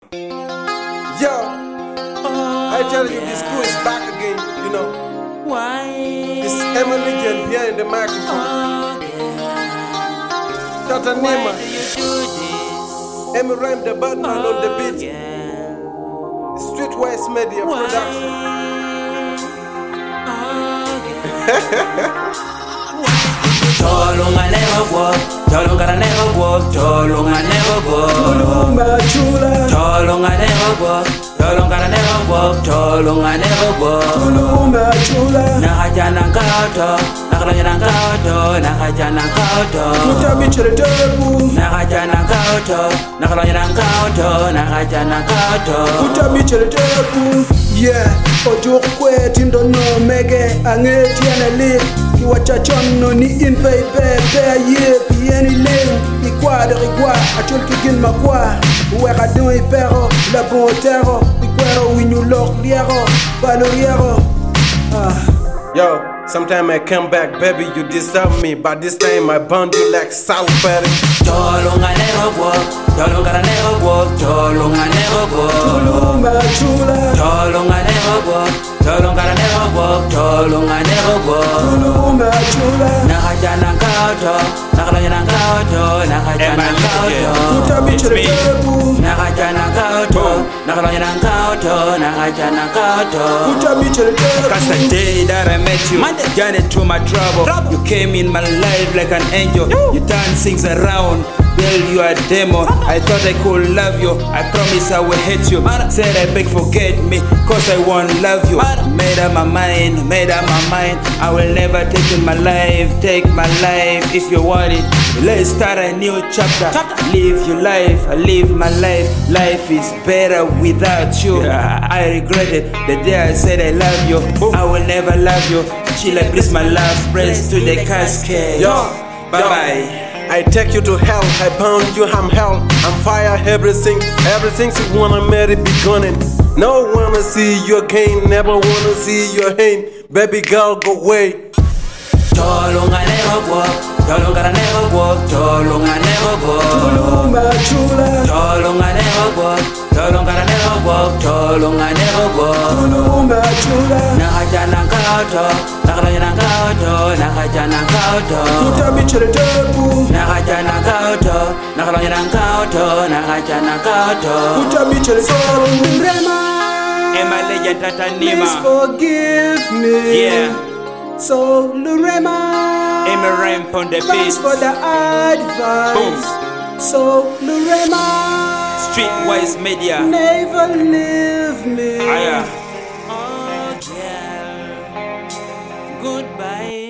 Yo, I tell you, this crew is back again, you know. Why? It's Emily Jen behind the microphone. Tata Why Nima, do you do this? Emmy Rhyme the Batman on the beat. Yeah. Streetwise Media Why? Production. Tolunga never walk, Tolunga never walk, Tolunga never walk. Tolunga never walk, Tolunga never walk, Tolunga never walk. Nakajana kauto, nakajana kauto, nakajana kauto. Nakajana kauto, nakajana kauto, nakajana kauto. Yeah, ojo kwe tindo no mege angeti anale kiwachachon no ni in pay ye pieni le ikwade igwa achol kigin makwa wera don ipero la bon terro ikwero winyu lok liero valoriero. Yo, sometime I come back, baby, you disturb me. But this time I bound you like sulfur. Tolunga never walk, Tolunga never walk, Tolunga never walk. Tolunga never walk, Tolunga never walk, Tolunga never walk. Nakajana kauto, nakajana kauto, nakajana kauto. Nakajana kauto, nakajana kauto, nakajana kauto. Cause the day that I met you, got into my trouble. You came in my life like an angel. You turn things around. Girl, you are a demon. I thought I could love you. I promise I will hate you. Said I beg forget me, cause I won't love you. Made up my mind, made up my mind. I will never take in my life, take my life. If you want it, let's start a new chapter. Live your life, I live my life. Life is better without you. I regret it, the day I said I love you. I will never love you. She like please my love, press to the casket. Yo, bye bye. I take you to hell, I bound you, I'm hell, I'm fire, everything you wanna marry be gunning. No wanna see your gain, never wanna see your pain. Baby girl, go away. Tolunga never walk, Tolunga never walk, Tolunga never walk. Tolunga never walk, Tolunga never walk, Tolunga never walk. Nakajana kauto, nakajana kauto, nakajana kauto. Nakajana kauto, nakajana kauto, nakajana kauto. Emma Legend Tata Please Nima. forgive me. Yeah. So Lurema, Emma Rhyme on the beat. thanks for the advice. So Lurema, Streetwise Media. never leave me. Aya. Oh, yeah. Goodbye.